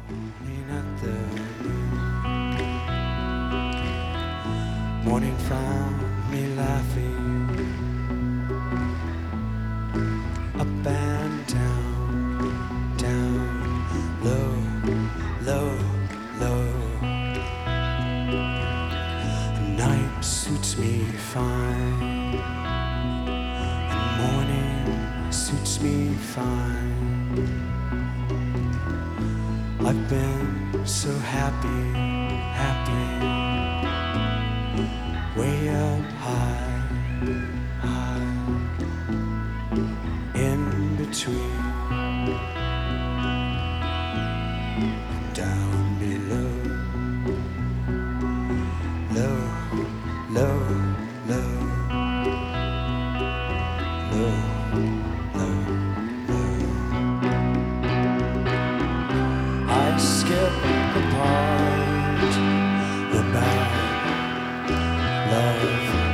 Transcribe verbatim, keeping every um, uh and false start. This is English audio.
Looking at the moon. Morning found me laughing up and down, down, low, low, low. Night suits me fine, and morning suits me fine. I've been so happy, happy, way up high, high, in between, down below, low, low, low, low, low, low. I skip the part about love.